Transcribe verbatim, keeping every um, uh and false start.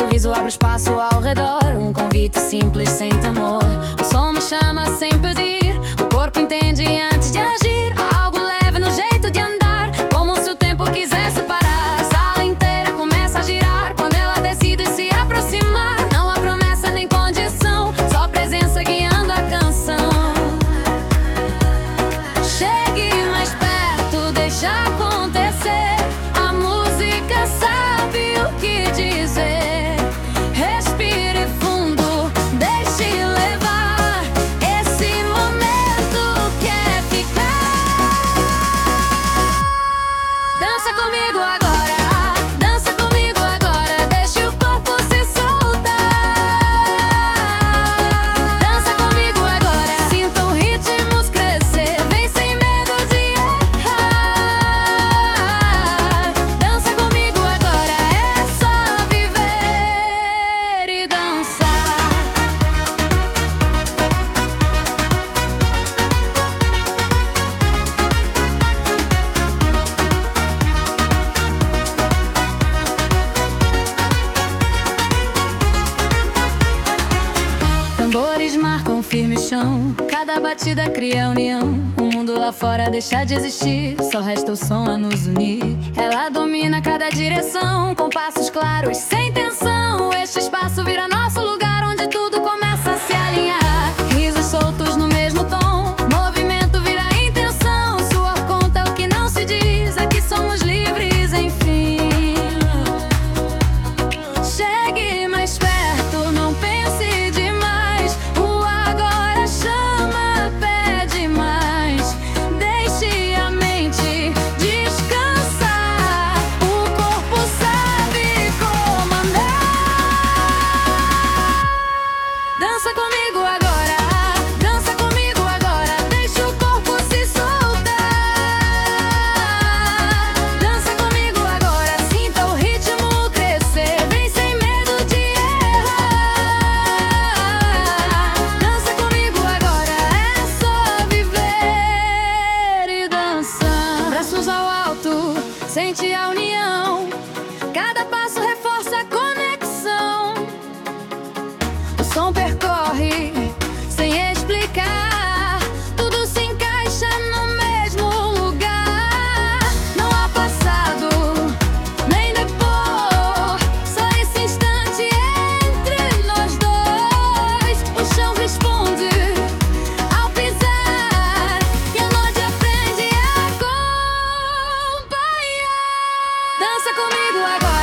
sorriso abre espaço ao redor, um convite simples sem temor. O som me chama sem pedir, o corpo entende antes de agir. Há algo leve no jeito de andar, como se o tempo quisesse parar. A sala inteira começa a girar quando ela decide se aproximar. Não há promessa nem condição, só presença guiando a canção. Chegue mais perto, deixa acontecer. A música sabe o que dizer. Respire fundo, deixe levar. Esse momento quer ficar. Dança comigo agora, dança comigo agora. Deixe o corpo se soltar. Dança comigo agora, sinta o ritmo crescer. Vem sem medo de errar. Dança comigo agora, é só viver e dançar. Tambores marcam firme o chão, cada batida cria união. O mundo lá fora deixa de existir, só resta o som a nos unir. Ela domina cada direção, com passos claros, sem tensão. Este espaço vira nosso lugar, onde tudo começa a se alinhar. Risos soltos no mesmo tom, movimento vira intenção. Suor conta o que não se diz, aqui somos livres, enfim. Chegue mais perto, não pense demais. O agora chama, pede mais. Deixe a mente descansar. O corpo sabe comandar. Dança comigo agora, dança comigo agora. Deixa o corpo se soltar. Dança comigo agora, sinta o ritmo crescer. Vem sem medo de errar. Dança comigo agora, é só viver e dançar. Braços ao alto, sente a união. Cada passo reforça a conexão. O som percorre sem explicar, tudo se encaixa no mesmo lugar. Não há passado, nem depois, só esse instante entre nós dois. O chão responde ao pisar e a noite aprende a acompanhar. Dança comigo agora.